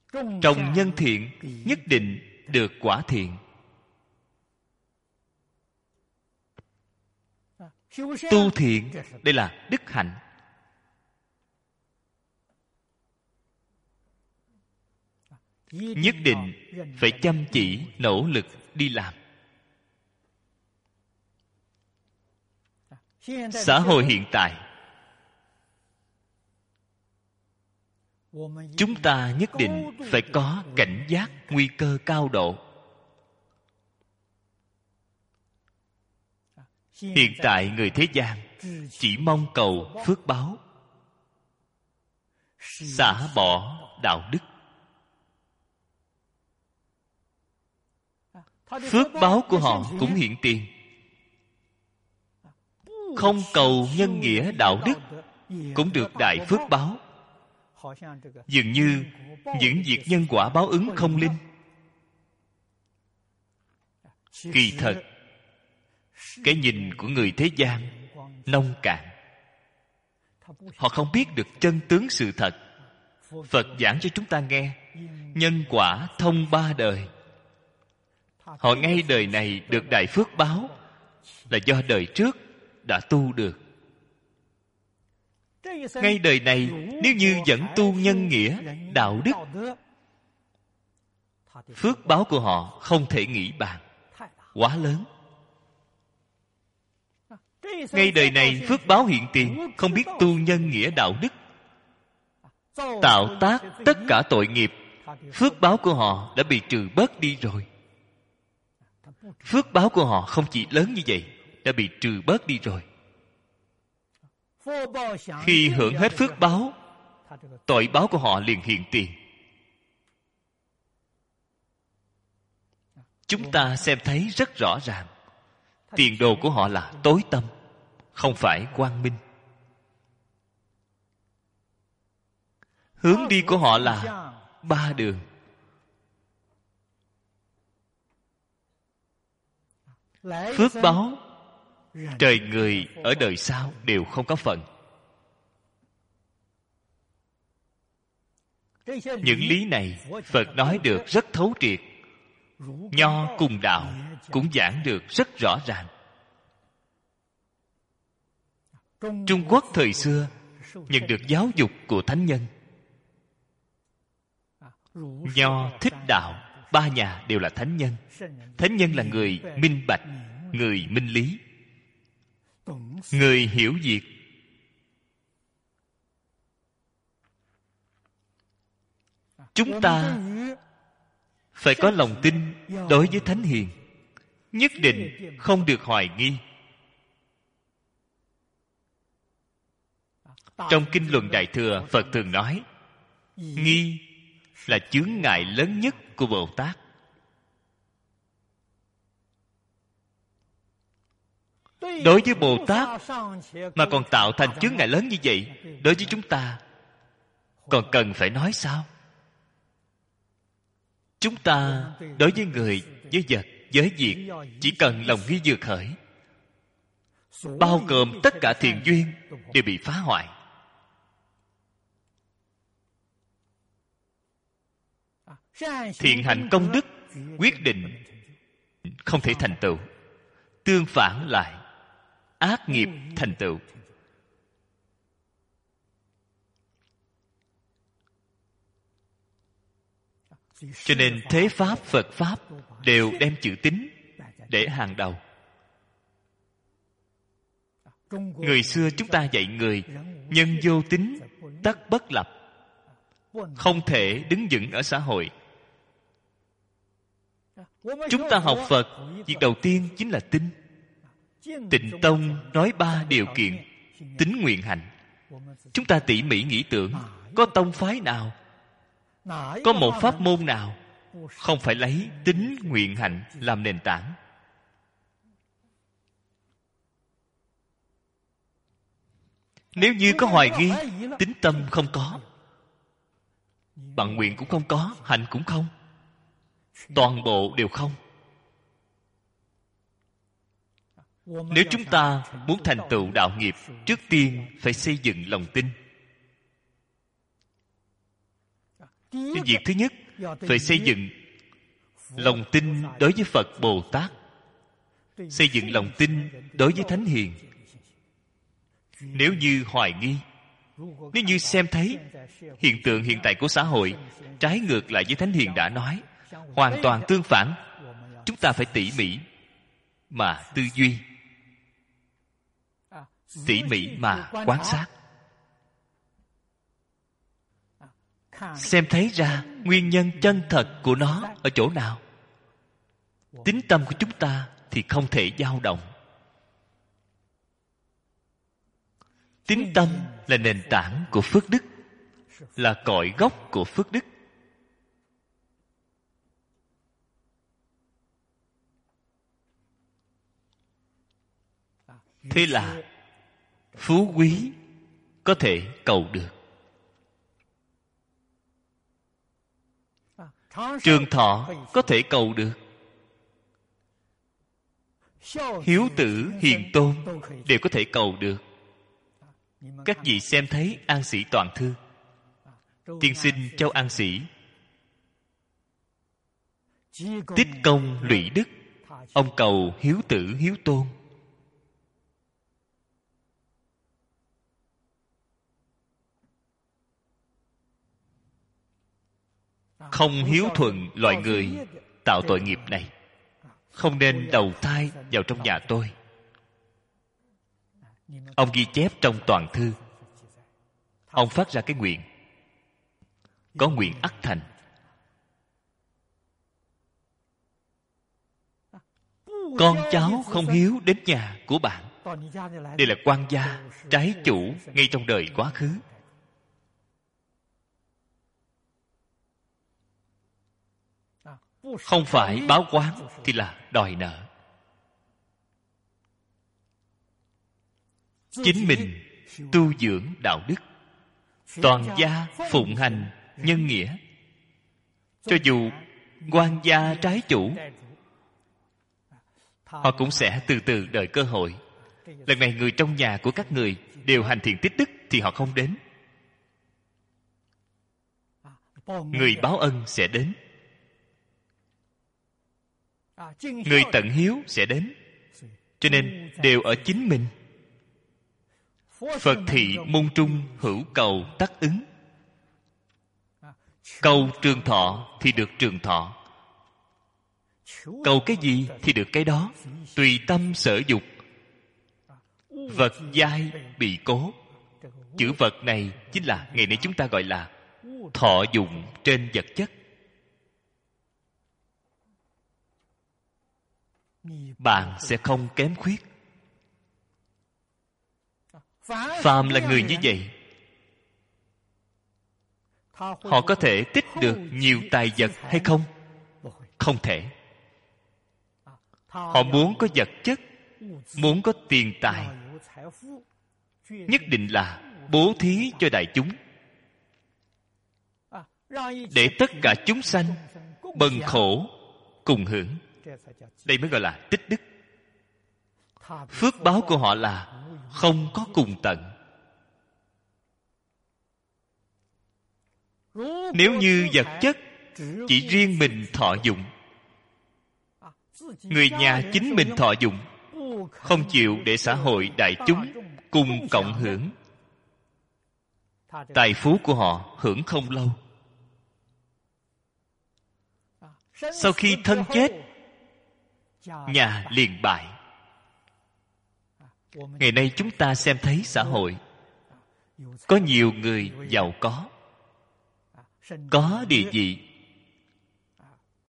trồng nhân thiện nhất định được quả thiện. Tu thiện, đây là đức hạnh. Nhất định phải chăm chỉ nỗ lực đi làm. Xã hội hiện tại, chúng ta nhất định phải có cảnh giác nguy cơ cao độ. Hiện tại người thế gian chỉ mong cầu phước báo, xả bỏ đạo đức. Phước báo của họ cũng hiện tiền. Không cầu nhân nghĩa đạo đức cũng được đại phước báo. Dường như những việc nhân quả báo ứng không linh. Kỳ thật, cái nhìn của người thế gian nông cạn. Họ không biết được chân tướng sự thật. Phật giảng cho chúng ta nghe, nhân quả thông ba đời. Họ ngay đời này được đại phước báo là do đời trước đã tu được. Ngay đời này, nếu như vẫn tu nhân nghĩa đạo đức, phước báo của họ không thể nghĩ bàn, quá lớn. Ngay đời này phước báo hiện tiền, không biết tu nhân nghĩa đạo đức, tạo tác tất cả tội nghiệp, phước báo của họ đã bị trừ bớt đi rồi. Phước báo của họ không chỉ lớn như vậy, đã bị trừ bớt đi rồi. Khi hưởng hết phước báo, tội báo của họ liền hiện tiền. Chúng ta xem thấy rất rõ ràng, tiền đồ của họ là tối tăm, không phải quang minh. Hướng đi của họ là ba đường. Phước báo trời người ở đời sau đều không có phần. Những lý này Phật nói được rất thấu triệt. Nho cùng đạo cũng giảng được rất rõ ràng. Trung Quốc thời xưa nhận được giáo dục của thánh nhân. Nho, Thích đạo, ba nhà đều là thánh nhân. Thánh nhân là người minh bạch, người minh lý, người hiểu việc. Chúng ta phải có lòng tin đối với thánh hiền, nhất định không được hoài nghi. Trong Kinh Luận Đại Thừa, Phật thường nói, nghi là chướng ngại lớn nhất của Bồ Tát. Đối với Bồ Tát mà còn tạo thành chướng ngại lớn như vậy, đối với chúng ta còn cần phải nói sao? Chúng ta đối với người, với vật, với việc, chỉ cần lòng nghi vừa khởi, bao gồm tất cả thiện duyên đều bị phá hoại. Thiện hạnh công đức quyết định không thể thành tựu. Tương phản lại, ác nghiệp thành tựu. Cho nên thế pháp, Phật pháp đều đem chữ tín để hàng đầu. Người xưa chúng ta dạy người, nhân vô tín tất bất lập, không thể đứng vững ở xã hội. Chúng ta học Phật, việc đầu tiên chính là tin. Tịnh Tông nói 3 điều kiện: tín, nguyện, hạnh. Chúng ta tỉ mỉ nghĩ tưởng, có tông phái nào, có một pháp môn nào không phải lấy tín, nguyện, hạnh làm nền tảng? Nếu như có hoài nghi, tín tâm không có, bằng nguyện cũng không có, hạnh cũng không, toàn bộ đều không. Nếu chúng ta muốn thành tựu đạo nghiệp, trước tiên phải xây dựng lòng tin. Cái việc thứ nhất phải xây dựng lòng tin đối với Phật Bồ Tát, xây dựng lòng tin đối với Thánh Hiền. Nếu như hoài nghi, nếu như xem thấy hiện tượng hiện tại của xã hội trái ngược lại với Thánh Hiền đã nói, hoàn toàn tương phản, chúng ta phải tỉ mỉ mà tư duy, tỉ mỉ mà quan sát, xem thấy ra nguyên nhân chân thật của nó ở chỗ nào. Tín tâm của chúng ta thì không thể dao động. Tín tâm là nền tảng của phước đức, là cội gốc của phước đức. Thế là phú quý có thể cầu được, trường thọ có thể cầu được, hiếu tử hiền tôn đều có thể cầu được. Các vị xem thấy An Sĩ Toàn Thư, tiên sinh Châu An Sĩ tích công lũy đức, ông cầu hiếu tử hiếu tôn. Không hiếu thuận loại người tạo tội nghiệp này, không nên đầu thai vào trong nhà tôi. Ông ghi chép trong toàn thư. Ông phát ra cái nguyện, có nguyện ắt thành. Con cháu không hiếu đến nhà của bạn, đây là quan gia, trái chủ ngay trong đời quá khứ. Không phải báo oán thì là đòi nợ. Chính mình tu dưỡng đạo đức, toàn gia phụng hành nhân nghĩa. Cho dù quan gia trái chủ, họ cũng sẽ từ từ đợi cơ hội. Lần này người trong nhà của các người đều hành thiện tích đức thì họ không đến, người báo ân sẽ đến, người tận hiếu sẽ đến. Cho nên đều ở chính mình. Phật thị môn trung hữu cầu tắc ứng. Cầu trường thọ thì được trường thọ, cầu cái gì thì được cái đó, tùy tâm sở dục. Vật giai bị cố. Chữ vật này chính là ngày nay chúng ta gọi là thọ dụng trên vật chất. Bạn sẽ không kém khuyết. Phàm là người như vậy, họ có thể tích được nhiều tài vật hay không? Không thể. Họ muốn có vật chất, muốn có tiền tài, nhất định là bố thí cho đại chúng, để tất cả chúng sanh bần khổ cùng hưởng. Đây mới gọi là tích đức. Phước báo của họ là không có cùng tận. Nếu như vật chất chỉ riêng mình thọ dụng, người nhà chính mình thọ dụng, không chịu để xã hội đại chúng cùng cộng hưởng, tài phú của họ hưởng không lâu. Sau khi thân chết, nhà liền bại. Ngày nay chúng ta xem thấy xã hội có nhiều người giàu có địa vị,